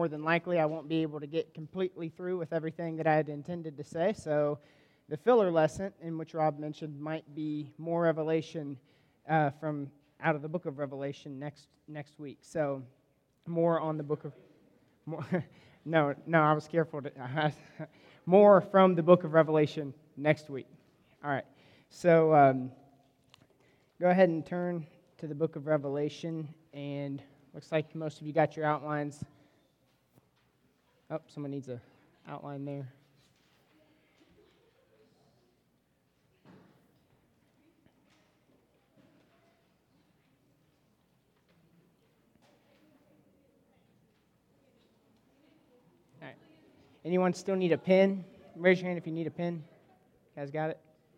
more than likely I won't be able to get completely through with everything that I had intended to say. So the filler lesson, in which Rob mentioned, might be more revelation from out of the book of Revelation next week. So more on the book of more. No, I was careful to more from the book of Revelation next week. All right. So go ahead and turn to the book of Revelation, and looks like most of you got your outlines. Oh, someone needs an outline there. All right. Anyone still need a pen? Raise your hand if you need a pen. You guys got it?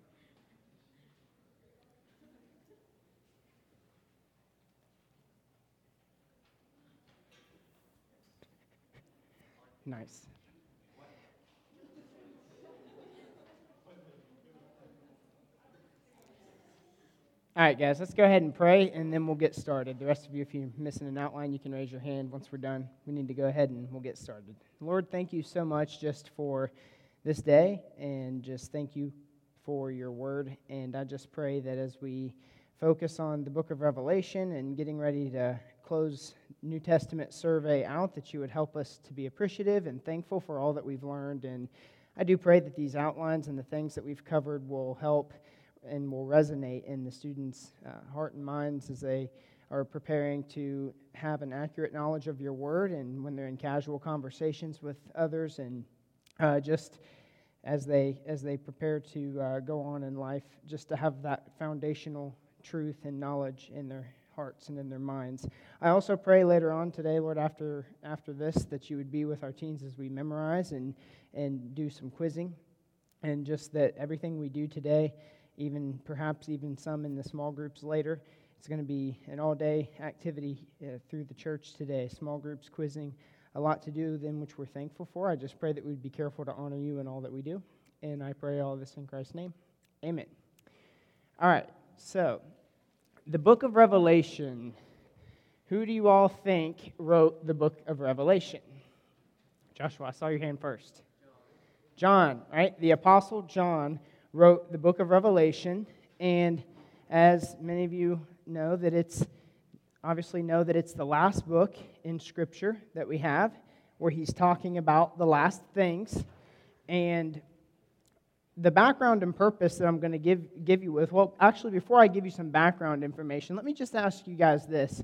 Nice. All right, guys, let's go ahead and pray, and then we'll get started. The rest of you, if you're missing an outline, you can raise your hand once we're done. We need to go ahead and we'll get started. Lord, thank you so much just for this day, and just thank you for your word. And I just pray that as we focus on the book of Revelation and getting ready to close New Testament survey out, that you would help us to be appreciative and thankful for all that we've learned. And I do pray that these outlines and the things that we've covered will help and will resonate in the students' heart and minds as they are preparing to have an accurate knowledge of your word, and when they're in casual conversations with others, and just as they prepare to go on in life, just to have that foundational truth and knowledge in their hearts and in their minds. I also pray later on today, Lord, after this, that you would be with our teens as we memorize and do some quizzing, and just that everything we do today, perhaps even some in the small groups later, it's going to be an all-day activity through the church today. Small groups, quizzing, a lot to do, then which we're thankful for. I just pray that we'd be careful to honor you in all that we do. And I pray all this in Christ's name. Amen. All right, so the book of Revelation. Who do you all think wrote the book of Revelation? Joshua, I saw your hand first. John, right? The Apostle John wrote the book of Revelation, and as many of you know, that it's the last book in Scripture that we have, where he's talking about the last things. And the background and purpose that I'm going to give you with, well, actually, before I give you some background information, let me just ask you guys this.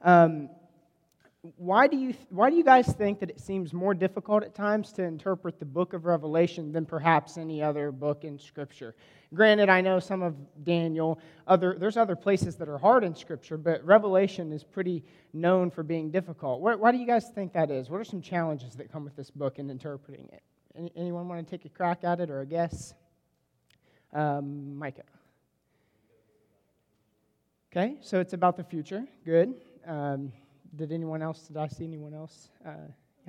Why do you guys think that it seems more difficult at times to interpret the book of Revelation than perhaps any other book in Scripture? Granted, I know some of Daniel, there's other places that are hard in Scripture, but Revelation is pretty known for being difficult. Why do you guys think that is? What are some challenges that come with this book in interpreting it? Anyone want to take a crack at it or a guess? Micah. Okay, so it's about the future. Good. Did I see anyone else? Yeah.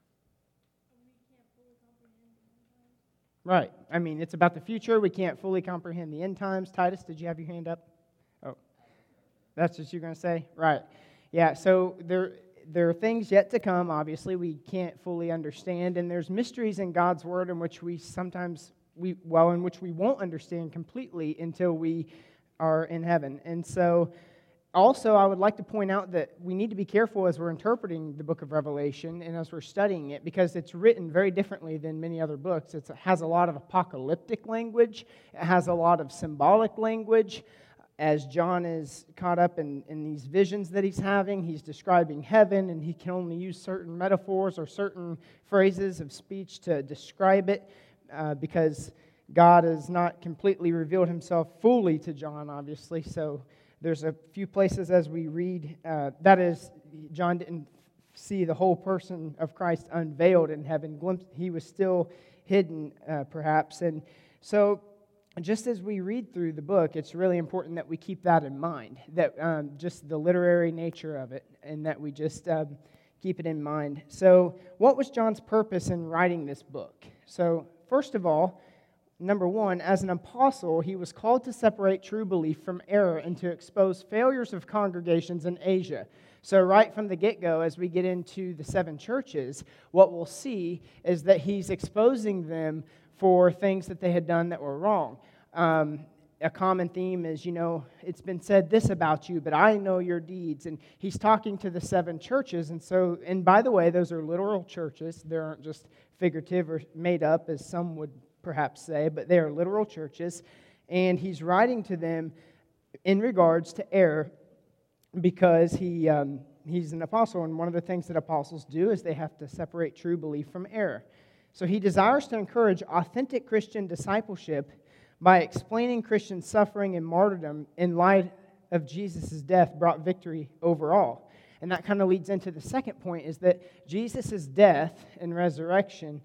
Right. I mean, it's about the future. We can't fully comprehend the end times. Titus, did you have your hand up? Oh, that's what you're going to say? Right. Yeah, so there are things yet to come, obviously, we can't fully understand, and there's mysteries in God's Word in which we won't understand completely until we are in heaven. And so also, I would like to point out that we need to be careful as we're interpreting the book of Revelation and as we're studying it, because it's written very differently than many other books. It has a lot of apocalyptic language. It has a lot of symbolic language. As John is caught up in these visions that he's having, he's describing heaven, and he can only use certain metaphors or certain phrases of speech to describe it, because God has not completely revealed himself fully to John, obviously. So there's a few places as we read, that is, John didn't see the whole person of Christ unveiled in heaven. He was still hidden, perhaps. And so just as we read through the book, it's really important that we keep that in mind, that just the literary nature of it, and that we just keep it in mind. So what was John's purpose in writing this book? So first of all, number one, as an apostle, he was called to separate true belief from error and to expose failures of congregations in Asia. So right from the get-go, as we get into the 7 churches, what we'll see is that he's exposing them for things that they had done that were wrong. A common theme is, it's been said this about you, but I know your deeds. And he's talking to the 7 churches. And by the way, those are literal churches. They aren't just figurative or made up, as some would perhaps say, but they are literal churches. And he's writing to them in regards to error, because he's an apostle, and one of the things that apostles do is they have to separate true belief from error. So he desires to encourage authentic Christian discipleship by explaining Christian suffering and martyrdom in light of Jesus' death brought victory over all. And that kind of leads into the second point, is that Jesus' death and resurrection,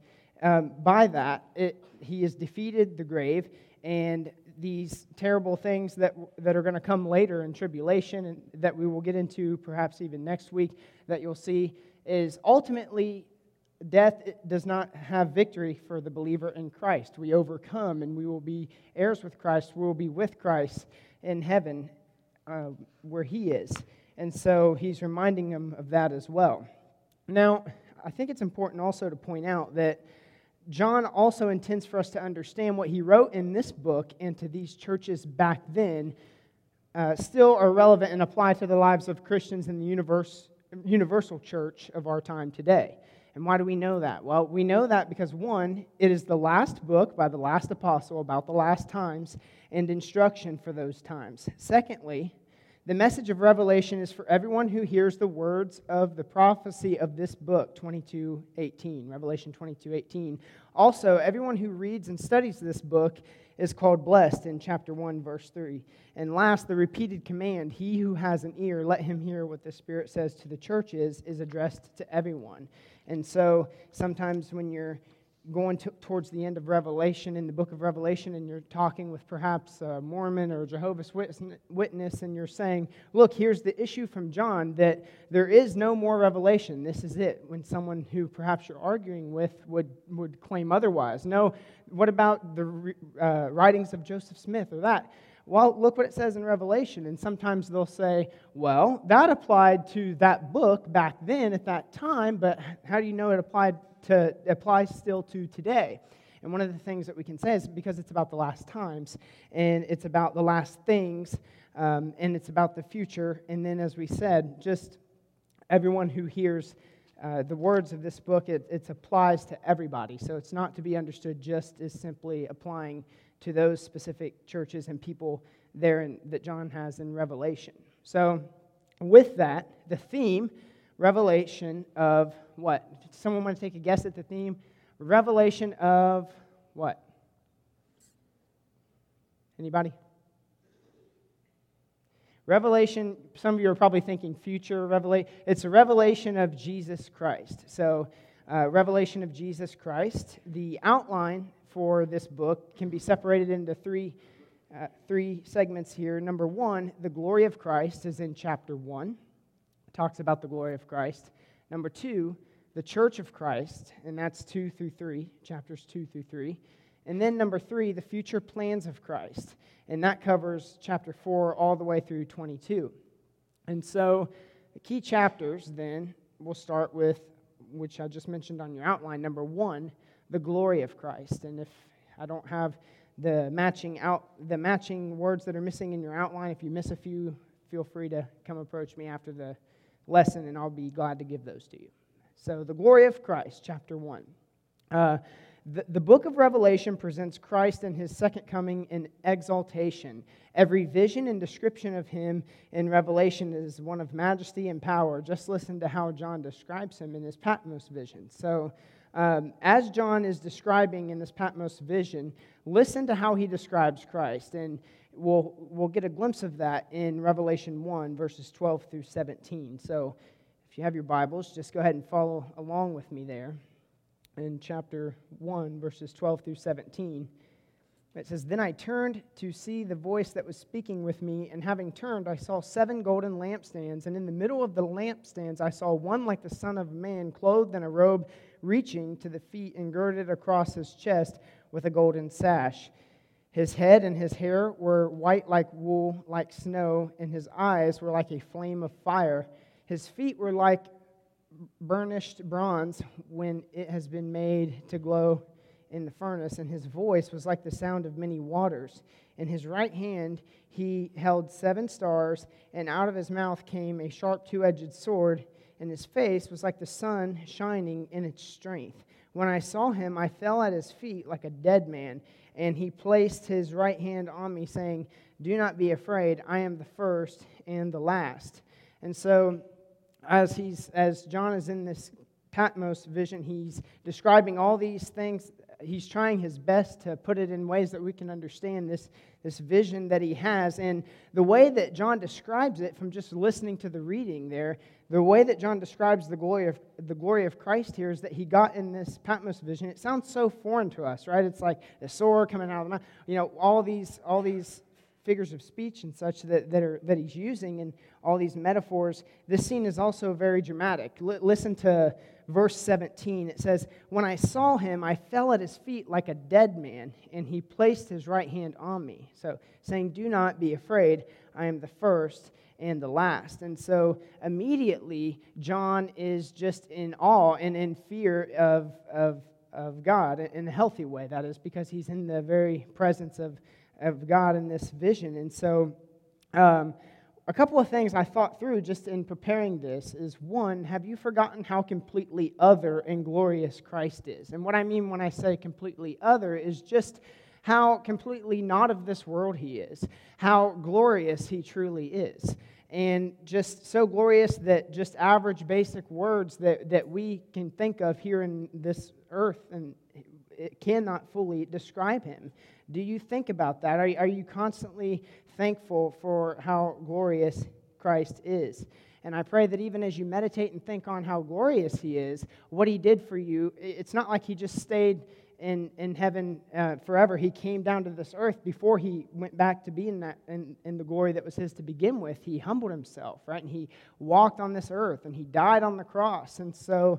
by that, he has defeated the grave, and these terrible things that are going to come later in tribulation, and that we will get into perhaps even next week, that you'll see is ultimately death does not have victory for the believer in Christ. We overcome, and we will be heirs with Christ. We will be with Christ in heaven where he is. And so he's reminding them of that as well. Now, I think it's important also to point out that John also intends for us to understand what he wrote in this book and to these churches back then still are relevant and apply to the lives of Christians in the universal church of our time today. And why do we know that? Well, we know that because, one, it is the last book by the last apostle about the last times and instruction for those times. Secondly, the message of Revelation is for everyone who hears the words of the prophecy of this book, 22:18, Revelation 22:18. Also, everyone who reads and studies this book is called blessed in chapter 1, verse 3. And last, the repeated command, he who has an ear, let him hear what the Spirit says to the churches, is addressed to everyone. And so sometimes when you're going towards the end of Revelation, in the book of Revelation, and you're talking with perhaps a Mormon or a Jehovah's Witness, and you're saying, look, here's the issue from John, that there is no more revelation. This is it. When someone who perhaps you're arguing with would claim otherwise. No, what about the writings of Joseph Smith or that? Well, look what it says in Revelation. And sometimes they'll say, well, that applied to that book back then at that time, but how do you know it applies still to today? And one of the things that we can say is because it's about the last times, and it's about the last things, and it's about the future. And then, as we said, just everyone who hears the words of this book, it applies to everybody. So it's not to be understood just as simply applying to those specific churches and people there that John has in Revelation. So with that, the theme, revelation of what? Someone want to take a guess at the theme? Revelation of what? Anybody? Revelation, some of you are probably thinking future revelation. It's a revelation of Jesus Christ. So, revelation of Jesus Christ. The outline for this book can be separated into three segments here. Number one, the glory of Christ is in chapter 1. It talks about the glory of Christ. Number 2, the church of Christ, and that's 2 through 3, chapters 2 through 3. And then number 3, the future plans of Christ, and that covers chapter 4 all the way through 22. And so the key chapters then, we'll start with, which I just mentioned on your outline, number 1, the glory of Christ. And if I don't have the matching words that are missing in your outline, if you miss a few, feel free to come approach me after the lesson, and I'll be glad to give those to you. So the glory of Christ, chapter 1. The book of Revelation presents Christ in his second coming in exaltation. Every vision and description of him in Revelation is one of majesty and power. Just listen to how John describes him in his Patmos vision. So as John is describing in this Patmos vision, listen to how he describes Christ. And we'll get a glimpse of that in Revelation 1, verses 12 through 17. So if you have your Bibles, just go ahead and follow along with me there. In chapter 1, verses 12 through 17, it says, Then I turned to see the voice that was speaking with me, and having turned, I saw 7 golden lampstands, and in the middle of the lampstands I saw one like the Son of Man, clothed in a robe reaching to the feet and girded across his chest with a golden sash. His head and his hair were white like wool, like snow, and his eyes were like a flame of fire. His feet were like burnished bronze when it has been made to glow in the furnace, and his voice was like the sound of many waters. In his right hand he held 7 stars, and out of his mouth came a sharp 2-edged sword, and his face was like the sun shining in its strength. When I saw him, I fell at his feet like a dead man, and he placed his right hand on me, saying, "Do not be afraid, I am the first and the last." And so, as John is in this Patmos vision, he's describing all these things. He's trying his best to put it in ways that we can understand this vision that he has. And the way that John describes it, from just listening to the reading there, the way that John describes the glory of Christ here is that he got in this Patmos vision. It sounds so foreign to us, right? It's like the sword coming out of the mouth. You know, all these figures of speech and such that he's using, and all these metaphors. This scene is also very dramatic. Listen to verse 17. It says, "When I saw him, I fell at his feet like a dead man, and he placed his right hand on me." So, saying, "Do not be afraid, I am the first and the last." And so, immediately, John is just in awe and in fear of God, in a healthy way, that is, because he's in the very presence of God in this vision. And so, a couple of things I thought through just in preparing this is, one, have you forgotten how completely other and glorious Christ is? And what I mean when I say completely other is just how completely not of this world he is, how glorious he truly is. And just so glorious that just average basic words that we can think of here in this earth, and it cannot fully describe him. Do you think about that? Are you constantly thankful for how glorious Christ is? And I pray that even as you meditate and think on how glorious he is, what he did for you, it's not like he just stayed in heaven forever. He came down to this earth before he went back to be in the glory that was his to begin with. He humbled himself, right? And he walked on this earth, and he died on the cross. And so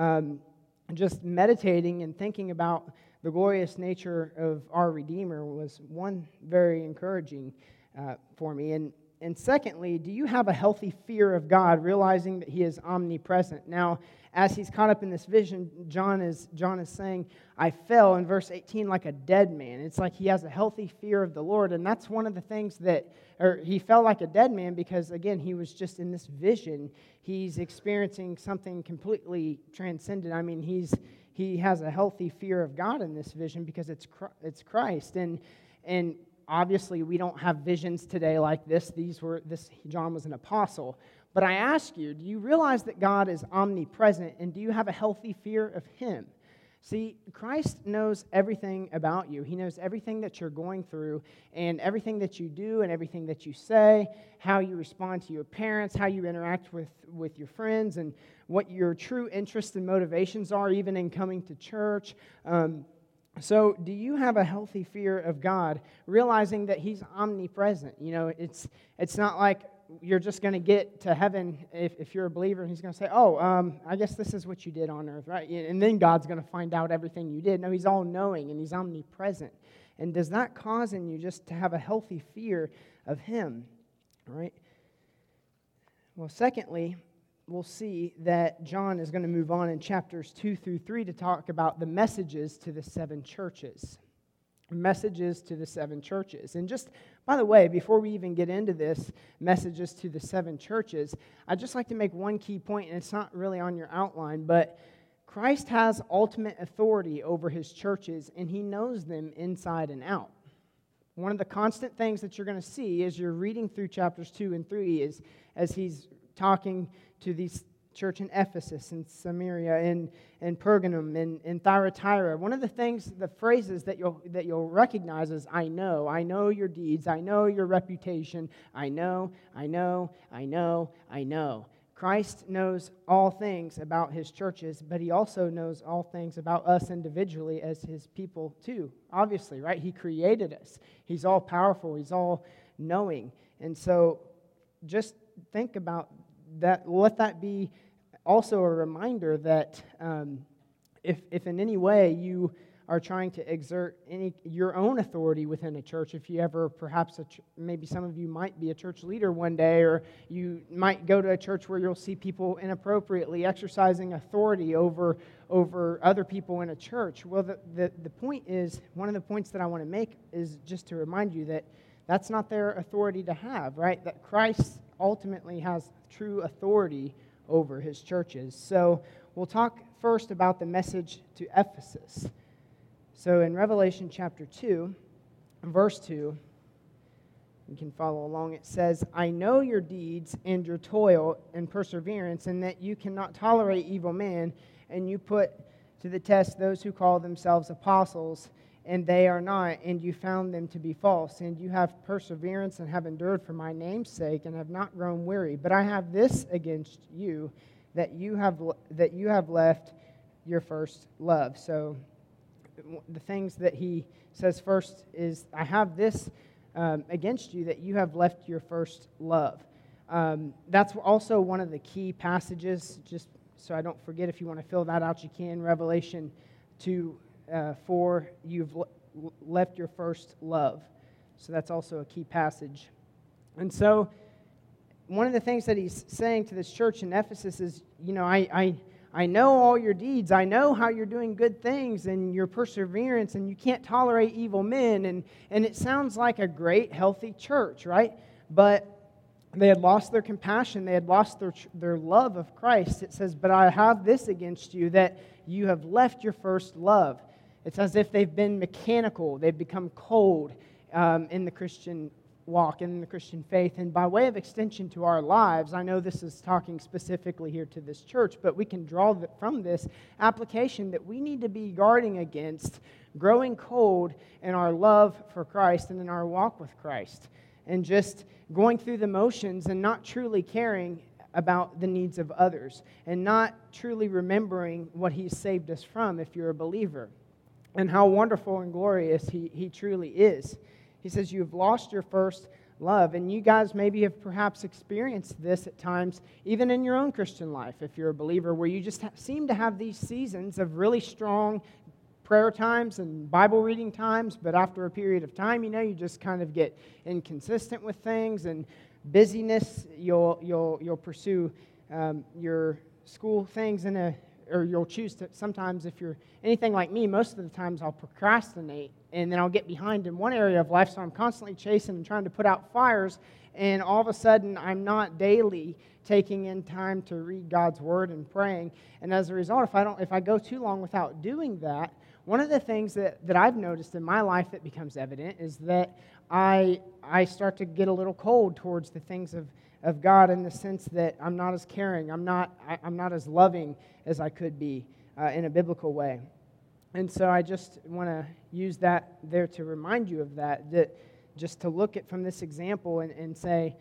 just meditating and thinking about the glorious nature of our Redeemer was one very encouraging for me. And secondly, do you have a healthy fear of God, realizing that he is omnipresent? Now, as he's caught up in this vision, John is saying, "I fell," in verse 18, like a dead man. It's like he has a healthy fear of the Lord, and that's one of the things he fell like a dead man because, again, he was just in this vision. He's experiencing something completely transcendent. I mean, he has a healthy fear of God in this vision because it's Christ. And obviously, we don't have visions today like this. John was an apostle. But I ask you, do you realize that God is omnipresent, and do you have a healthy fear of him? See, Christ knows everything about you. He knows everything that you're going through, and everything that you do, and everything that you say, how you respond to your parents, how you interact with your friends, and what your true interests and motivations are, even in coming to church. So do you have a healthy fear of God, realizing that he's omnipresent? You know, it's not like you're just going to get to heaven if you're a believer, and he's going to say, I guess this is what you did on earth, right? And then God's going to find out everything you did. No, he's all-knowing, and he's omnipresent. And does that cause in you just to have a healthy fear of him, right? Well, secondly, we'll see that John is going to move on in chapters 2 through 3 to talk about the messages to the 7 churches. Messages to the 7 churches. And just, by the way, before we even get into this, messages to the 7 churches, I'd just like to make one key point, and it's not really on your outline, but Christ has ultimate authority over his churches, and he knows them inside and out. One of the constant things that you're going to see as you're reading through chapters 2 and 3 is as he's talking to these church in Ephesus and Samaria and Pergamum and Thyatira. One of the phrases that you'll recognize is, I know your deeds, I know your reputation, I know. Christ knows all things about his churches, but he also knows all things about us individually as his people too, obviously, right? He created us. He's all powerful. He's all knowing. And so just think about that. Let that be also a reminder that if in any way you are trying to exert your own authority within a church, if you ever perhaps, maybe some of you might be a church leader one day, or you might go to a church where you'll see people inappropriately exercising authority over other people in a church. Well, the point is, one of the points that I want to make is just to remind you that that's not their authority to have, right? That Christ ultimately has true authority over his churches. So we'll talk first about the message to Ephesus. So in Revelation chapter 2, verse 2, you can follow along. It says, I know your deeds and your toil and perseverance, and that you cannot tolerate evil men, and you put to the test those who call themselves apostles, and they are not, and you found them to be false. And you have perseverance and have endured for my name's sake, and have not grown weary. But I have this against you, that you have left your first love. So the things that he says first is, I have this against you, that you have left your first love. That's also one of the key passages, just so I don't forget. If you want to fill that out, you can. Revelation 2:4, you've left your first love. So that's also a key passage. And so one of the things that he's saying to this church in Ephesus is, I know all your deeds. I know how you're doing good things and your perseverance, and you can't tolerate evil men. And it sounds like a great, healthy church, right? But they had lost their compassion. They had lost their love of Christ. It says, but I have this against you, that you have left your first love. It's as if they've been mechanical. They've become cold in the Christian walk and in the Christian faith. And by way of extension to our lives, I know this is talking specifically here to this church, but we can draw from this application that we need to be guarding against growing cold in our love for Christ and in our walk with Christ, and just going through the motions and not truly caring about the needs of others, and not truly remembering what He's saved us from if you're a believer, and how wonderful and glorious He truly is. He says, you've lost your first love. And you guys maybe have perhaps experienced this at times, even in your own Christian life, if you're a believer, where you just seem to have these seasons of really strong prayer times and Bible reading times, but after a period of time, you just kind of get inconsistent with things, and busyness. You'll pursue your school things or you'll choose to. Sometimes, if you're anything like me, most of the times I'll procrastinate, and then I'll get behind in one area of life, so I'm constantly chasing and trying to put out fires, and all of a sudden I'm not daily taking in time to read God's Word and praying. And as a result, if I go too long without doing that, one of the things that I've noticed in my life that becomes evident is that I start to get a little cold towards the things of God, in the sense that I'm not as caring, I'm not as loving as I could be in a biblical way. And so I just want to use that there to remind you of that just to look at from this example and say,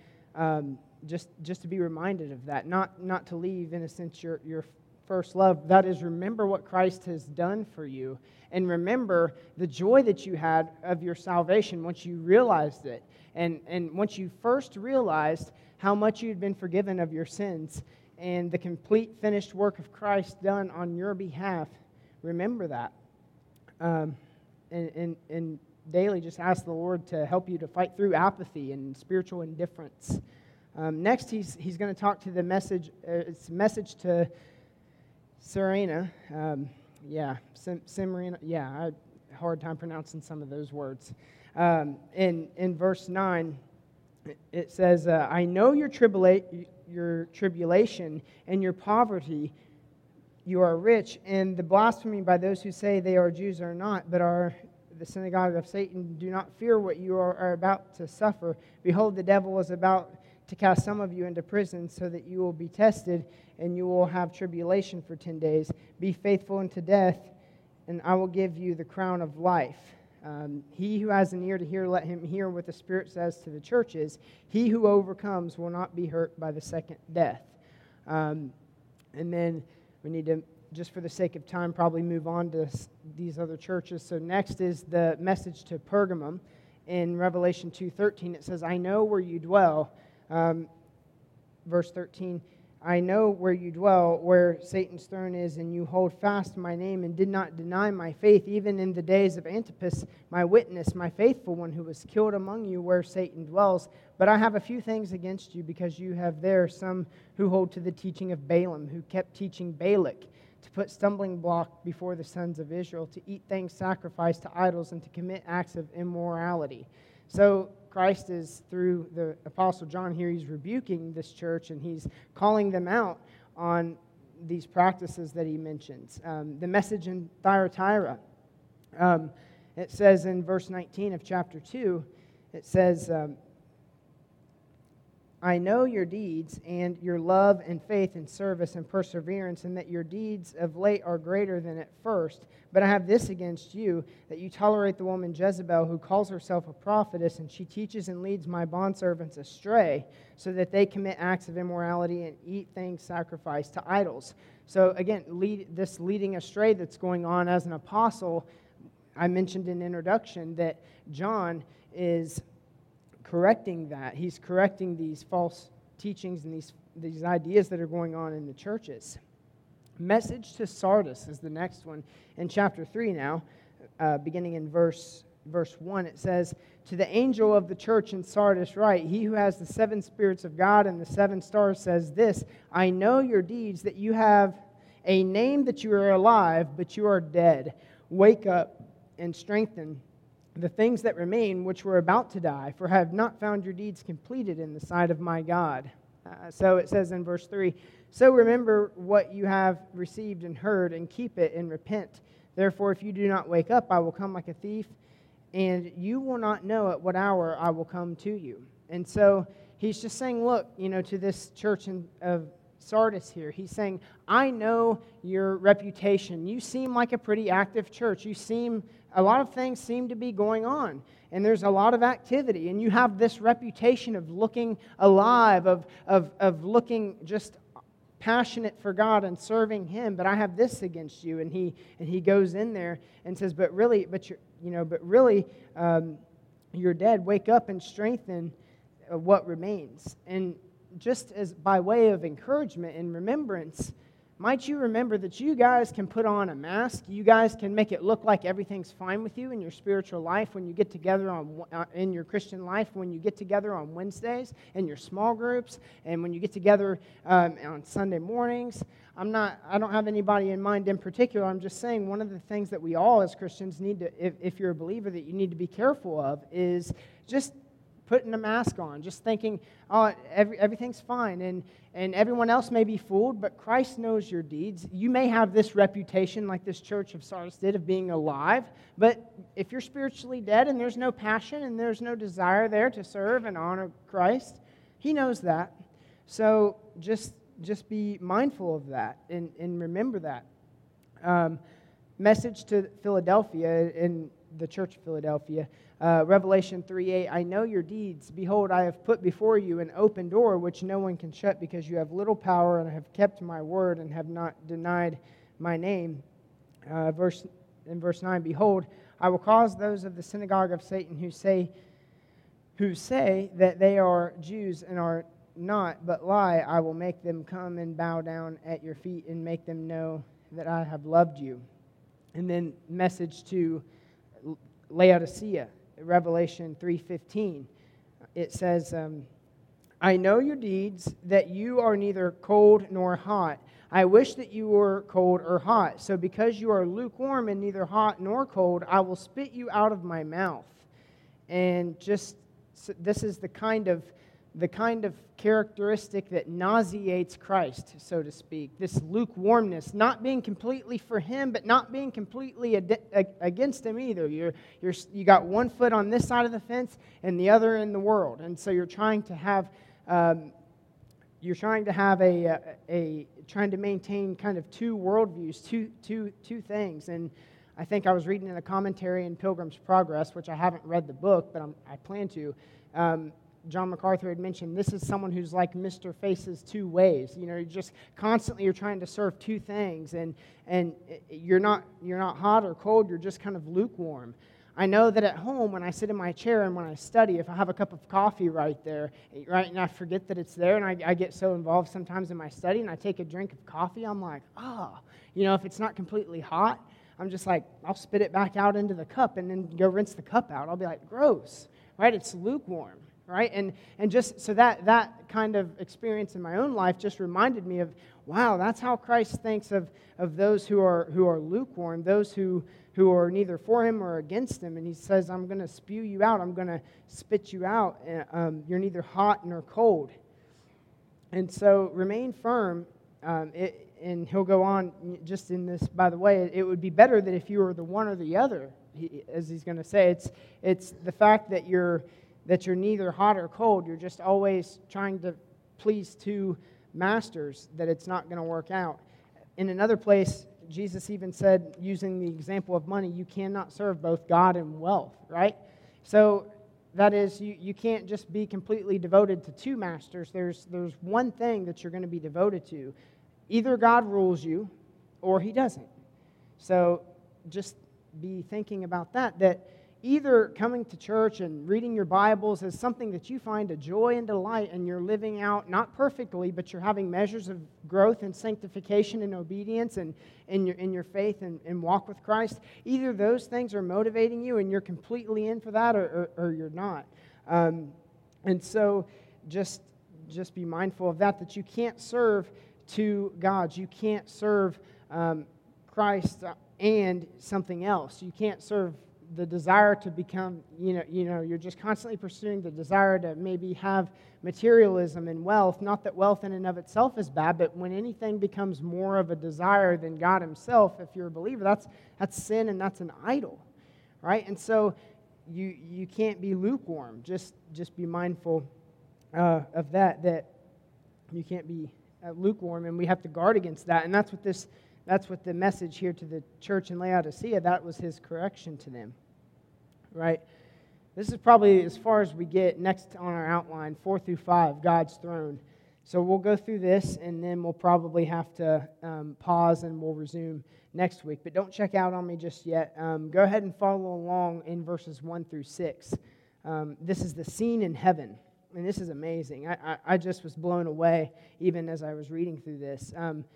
just to be reminded of that, not to leave, in a sense, your first love. That is, remember what Christ has done for you, and remember the joy that you had of your salvation once you realized it, and once you first realized how much you'd been forgiven of your sins and the complete finished work of Christ done on your behalf. Remember that. And daily just ask the Lord to help you to fight through apathy and spiritual indifference. Next, he's going to talk to the message. It's a message to Smyrna. Smyrna. Yeah, I had a hard time pronouncing some of those words. In verse 9, it says, I know your tribulation and your poverty. You are rich, and the blasphemy by those who say they are Jews are not, but are the synagogue of Satan. Do not fear what you are about to suffer. Behold, the devil is about to cast some of you into prison, so that you will be tested, and you will have tribulation for 10 days. Be faithful unto death, and I will give you the crown of life. He who has an ear to hear, let him hear what the Spirit says to the churches. He who overcomes will not be hurt by the second death. And then we need to, just for the sake of time, probably move on to these other churches. So next is the message to Pergamum. In Revelation 2:13, it says, I know where you dwell. Verse 13, I know where you dwell, where Satan's throne is, and you hold fast my name and did not deny my faith, even in the days of Antipas, my witness, my faithful one, who was killed among you where Satan dwells. But I have a few things against you, because you have there some who hold to the teaching of Balaam, who kept teaching Balak to put stumbling block before the sons of Israel, to eat things sacrificed to idols, and to commit acts of immorality. So Christ is, through the Apostle John here, he's rebuking this church, and he's calling them out on these practices that he mentions. The message in Thyatira, it says in verse 19 of chapter 2, it says, I know your deeds and your love and faith and service and perseverance, and that your deeds of late are greater than at first. But I have this against you, that you tolerate the woman Jezebel, who calls herself a prophetess, and she teaches and leads my bondservants astray, so that they commit acts of immorality and eat things sacrificed to idols. So again, this leading astray that's going on as an apostle, I mentioned in introduction that John is correcting that. He's correcting these false teachings and these ideas that are going on in the churches. Message to Sardis is the next one. In chapter 3 now, beginning in verse 1, it says, to the angel of the church in Sardis write, he who has the 7 spirits of God and the 7 stars says this, I know your deeds, that you have a name, that you are alive, but you are dead. Wake up and strengthen the things that remain, which were about to die, for I have not found your deeds completed in the sight of my God. So it says in verse 3, so remember what you have received and heard, and keep it and repent. Therefore, if you do not wake up, I will come like a thief, and you will not know at what hour I will come to you. And so he's just saying, look, to this church of Sardis here, he's saying, I know your reputation. You seem like a pretty active church. A lot of things seem to be going on, and there's a lot of activity, and you have this reputation of looking alive, of looking just passionate for God and serving Him. But I have this against you, and he goes in there and says, but really, you're dead. Wake up and strengthen what remains. And just as by way of encouragement and remembrance, might you remember that you guys can put on a mask. You guys can make it look like everything's fine with you in your spiritual life when you get together in your Christian life, when you get together on Wednesdays in your small groups, and when you get together on Sunday mornings. I don't have anybody in mind in particular. I'm just saying one of the things that we all as Christians need to, if you're a believer, that you need to be careful of is just putting a mask on, just thinking, oh, everything's fine, and everyone else may be fooled, but Christ knows your deeds. You may have this reputation, like this church of Sardis did, of being alive, but if you're spiritually dead and there's no passion and there's no desire there to serve and honor Christ, He knows that. So just be mindful of that and remember that. Message to Philadelphia, in the church of Philadelphia, Revelation 3:8, I know your deeds. Behold, I have put before you an open door which no one can shut, because you have little power and have kept my word and have not denied my name. In verse 9, behold, I will cause those of the synagogue of Satan who say that they are Jews and are not, but lie. I will make them come and bow down at your feet and make them know that I have loved you. And then message to Laodicea, Revelation 3:15. It says, I know your deeds, that you are neither cold nor hot. I wish that you were cold or hot. So because you are lukewarm and neither hot nor cold, I will spit you out of my mouth. And this is the kind of characteristic that nauseates Christ, so to speak. This lukewarmness, not being completely for Him, but not being completely against Him either. You got one foot on this side of the fence and the other in the world, and so you're trying to maintain kind of two worldviews, two things. And I think I was reading in a commentary in Pilgrim's Progress, which I haven't read the book, but I plan to. John MacArthur had mentioned this is someone who's like Mr. Faces two ways. You're just constantly trying to serve two things, and you're not hot or cold. You're just kind of lukewarm. I know that at home, when I sit in my chair and when I study, if I have a cup of coffee right there, right, and I forget that it's there, and I get so involved sometimes in my study, and I take a drink of coffee, I'm like, if it's not completely hot, I'm just like, I'll spit it back out into the cup and then go rinse the cup out. I'll be like, gross, right? It's lukewarm, right? And just so that kind of experience in my own life just reminded me of, wow, that's how Christ thinks of those who are lukewarm, those who are neither for him or against him. And he says, I'm going to spew you out. I'm going to spit you out. You're neither hot nor cold. And so remain firm. And he'll go on just in this, by the way, it would be better that if you were the one or the other, as he's going to say. It's the fact that you're neither hot or cold. You're just always trying to please two masters, that it's not going to work out. In another place, Jesus even said, using the example of money, you cannot serve both God and wealth, right? So that is, you can't just be completely devoted to two masters. There's one thing that you're going to be devoted to. Either God rules you or he doesn't. So just be thinking about that either coming to church and reading your Bibles is something that you find a joy and delight, and you're living out, not perfectly, but you're having measures of growth and sanctification and obedience and in your faith and walk with Christ. Either those things are motivating you and you're completely in for that, or you're not. And so just be mindful of that you can't serve two gods. You can't serve Christ and something else. You can't serve the desire to become, you're just constantly pursuing the desire to maybe have materialism and wealth. Not that wealth in and of itself is bad, but when anything becomes more of a desire than God himself, if you're a believer, that's sin and that's an idol, right? And so you can't be lukewarm. Just be mindful of that you can't be lukewarm, and we have to guard against that. And that's what the message here to the church in Laodicea, that was his correction to them, right? This is probably as far as we get. Next on our outline, 4 through 5, God's throne. So we'll go through this, and then we'll probably have to pause, and we'll resume next week. But don't check out on me just yet. Go ahead and follow along in verses 1 through 6. This is the scene in heaven. And this is amazing. I just was blown away even as I was reading through this.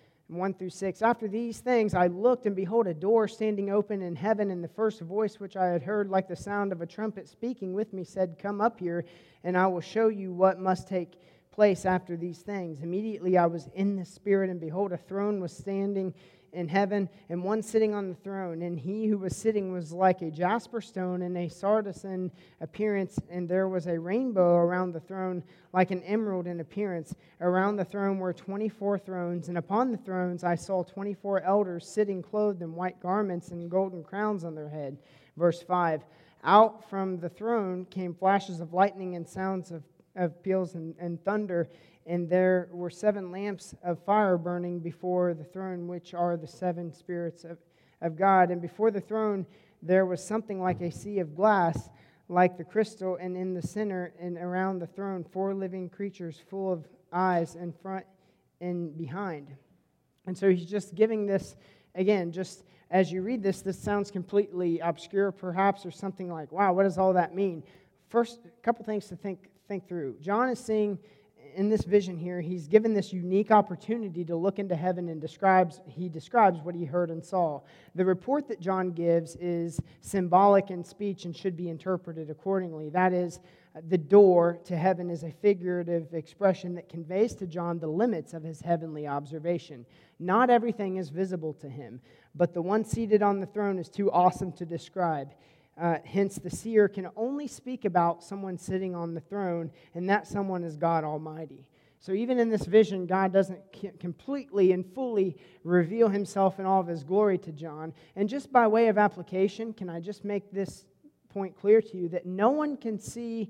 1 through 6. After these things I looked, and behold, a door standing open in heaven, and the first voice which I had heard like the sound of a trumpet speaking with me said, Come up here, and I will show you what must take place after these things. Immediately I was in the Spirit, and behold, a throne was standing in heaven, and one sitting on the throne. And he who was sitting was like a jasper stone and a sardius in appearance, and there was a rainbow around the throne like an emerald in appearance. Around the throne were 24 thrones, and upon the thrones I saw 24 elders sitting clothed in white garments and golden crowns on their head. Verse 5, Out from the throne came flashes of lightning and sounds of peals and thunder. And there were 7 lamps of fire burning before the throne, which are the 7 spirits of God. And before the throne there was something like a sea of glass, like the crystal, and in the center and around the throne 4 living creatures full of eyes in front and behind. And so he's just giving this, again, just as you read this sounds completely obscure perhaps, or something like, wow, what does all that mean? First, a couple things to think through. John is seeing in this vision here, he's given this unique opportunity to look into heaven, and he describes what he heard and saw. The report that John gives is symbolic in speech and should be interpreted accordingly. That is, the door to heaven is a figurative expression that conveys to John the limits of his heavenly observation. Not everything is visible to him, but the one seated on the throne is too awesome to describe. Hence, the seer can only speak about someone sitting on the throne, and that someone is God Almighty. So even in this vision, God doesn't completely and fully reveal himself in all of his glory to John. And just by way of application, can I just make this point clear to you, that no one can see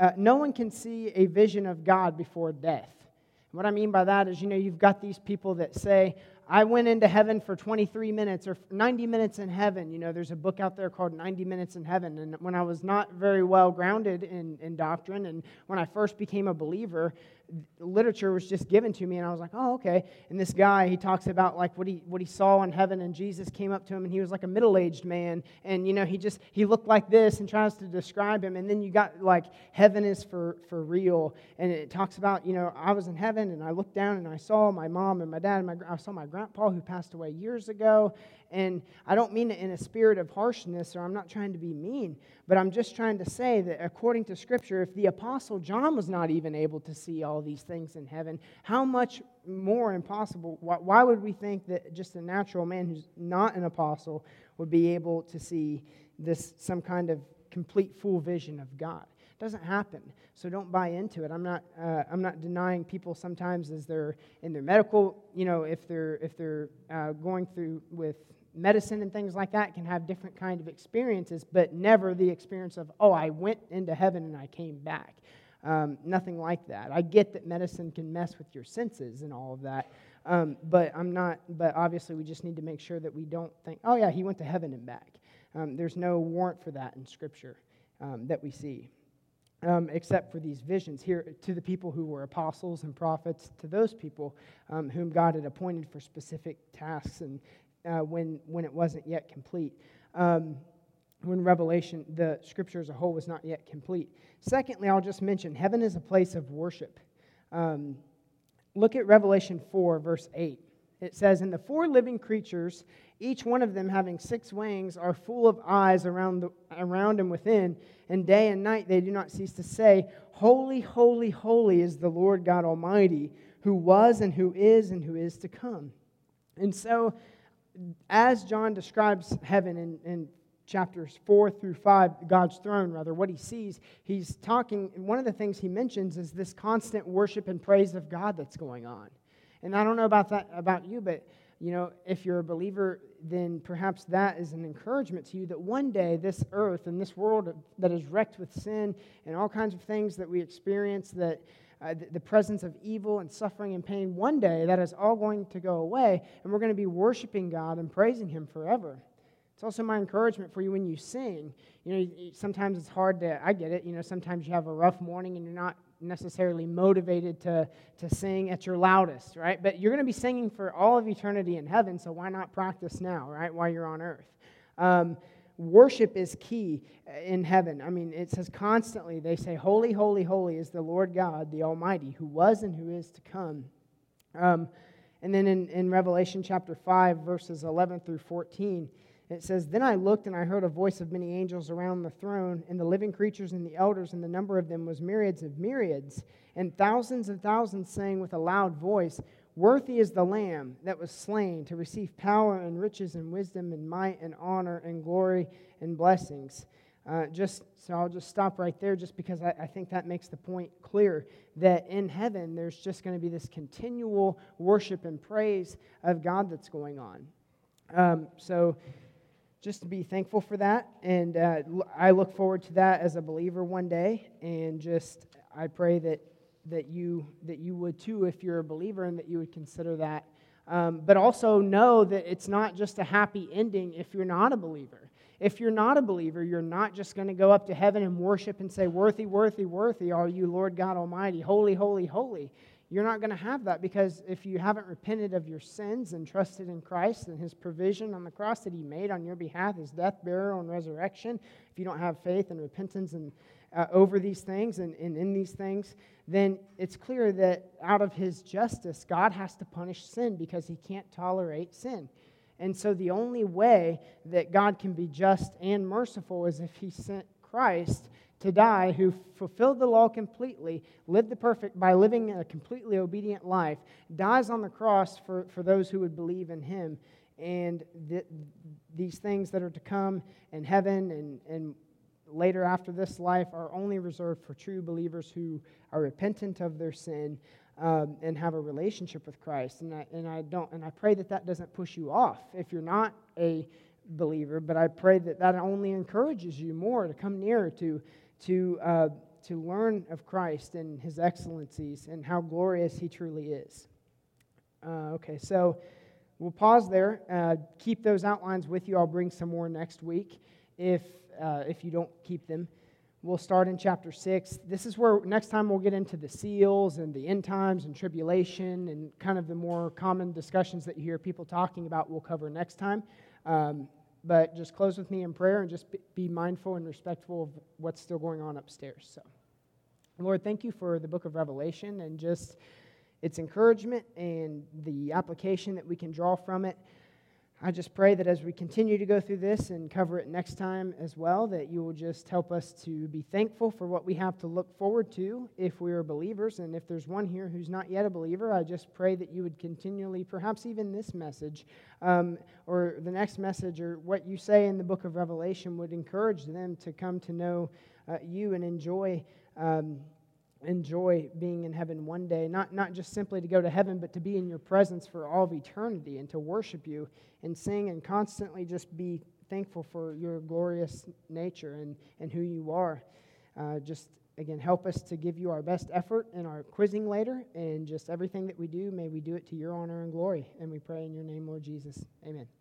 a vision of God before death. What I mean by that is, you've got these people that say, I went into heaven for 23 minutes or 90 minutes in heaven. There's a book out there called 90 Minutes in Heaven. And when I was not very well grounded in doctrine, and when I first became a believer, literature was just given to me, and I was like, oh, okay. And this guy, he talks about like what he saw in heaven, and Jesus came up to him, and he was like a middle-aged man, and he looked like this, and tries to describe him. And then you got like heaven is for real, and it talks about I was in heaven, and I looked down, and I saw my mom and my dad, and I saw my grandpa who passed away years ago. And I don't mean it in a spirit of harshness, or I'm not trying to be mean, but I'm just trying to say that according to Scripture, if the Apostle John was not even able to see all these things in heaven, how much more impossible? Why would we think that just a natural man who's not an apostle would be able to see some kind of complete full vision of God? It doesn't happen, so don't buy into it. I'm not denying people sometimes as they're in their medical, if they're going through with medicine and things like that, can have different kind of experiences, but never the experience of, oh, I went into heaven and I came back. Nothing like that. I get that medicine can mess with your senses and all of that, but obviously we just need to make sure that we don't think, oh yeah, he went to heaven and back. There's no warrant for that in Scripture that we see. Except for these visions here to the people who were apostles and prophets, to those people whom God had appointed for specific tasks and when it wasn't yet complete. When Revelation, the Scripture as a whole, was not yet complete. Secondly, I'll just mention, heaven is a place of worship. Look at Revelation 4, verse 8. It says, "And the 4 living creatures, each one of them having 6 wings, are full of eyes around and within, and day and night they do not cease to say, Holy, holy, holy is the Lord God Almighty, who was and who is to come." And so, as John describes heaven in chapters 4 through 5, God's throne, rather, what he sees, he's talking, one of the things he mentions is this constant worship and praise of God that's going on. And I don't know about you, but if you're a believer, then perhaps that is an encouragement to you that one day this earth and this world that is wrecked with sin and all kinds of things that we experience, that the presence of evil and suffering and pain, one day that is all going to go away, and we're going to be worshiping God and praising Him forever. It's also my encouragement for you when you sing. Sometimes it's hard I get it, sometimes you have a rough morning and you're not necessarily motivated to sing at your loudest, right? But you're going to be singing for all of eternity in heaven, so why not practice now, right, while you're on earth? Worship is key in heaven. I mean, it says constantly, they say, Holy, holy, holy is the Lord God, the Almighty, who was and who is to come. And then in Revelation chapter 5, verses 11 through 14, it says, "Then I looked, and I heard a voice of many angels around the throne, and the living creatures and the elders, and the number of them was myriads of myriads, and thousands of thousands saying with a loud voice, Worthy is the Lamb that was slain to receive power and riches and wisdom and might and honor and glory and blessings." So I'll just stop right there, just because I think that makes the point clear that in heaven there's just going to be this continual worship and praise of God that's going on. So just to be thankful for that, and I look forward to that as a believer one day, and I pray that you would too if you're a believer, and that you would consider that. But also know that it's not just a happy ending if you're not a believer. If you're not a believer, you're not just going to go up to heaven and worship and say, Worthy, worthy, worthy are you, Lord God Almighty, holy, holy, holy. You're not going to have that, because if you haven't repented of your sins and trusted in Christ and His provision on the cross that He made on your behalf, His death, burial, and resurrection, if you don't have faith and repentance and over these things and in these things, then it's clear that out of His justice, God has to punish sin because He can't tolerate sin. And so the only way that God can be just and merciful is if He sent Christ to die, who fulfilled the law completely, lived by living a completely obedient life, dies on the cross for those who would believe in Him. And these things that are to come in heaven and later after this life are only reserved for true believers who are repentant of their sin and have a relationship with Christ. And I pray that doesn't push you off if you're not a believer, but I pray that only encourages you more to come nearer to learn of Christ and His excellencies and how glorious He truly is. Okay, so we'll pause there. Keep those outlines with you. I'll bring some more next week if you don't keep them. We'll start in chapter 6. This is where next time we'll get into the seals and the end times and tribulation and kind of the more common discussions that you hear people talking about we'll cover next time. But just close with me in prayer and just be mindful and respectful of what's still going on upstairs. So, Lord, thank you for the book of Revelation and just its encouragement and the application that we can draw from it. I just pray that as we continue to go through this and cover it next time as well, that you will just help us to be thankful for what we have to look forward to if we are believers. And if there's one here who's not yet a believer, I just pray that you would continually, perhaps even this message or the next message or what you say in the book of Revelation would encourage them to come to know you and enjoy being in heaven one day, not just simply to go to heaven, but to be in your presence for all of eternity and to worship you and sing and constantly just be thankful for your glorious nature and who you are. Just, again, help us to give you our best effort in our quizzing later, and just everything that we do, may we do it to your honor and glory. And we pray in your name, Lord Jesus. Amen.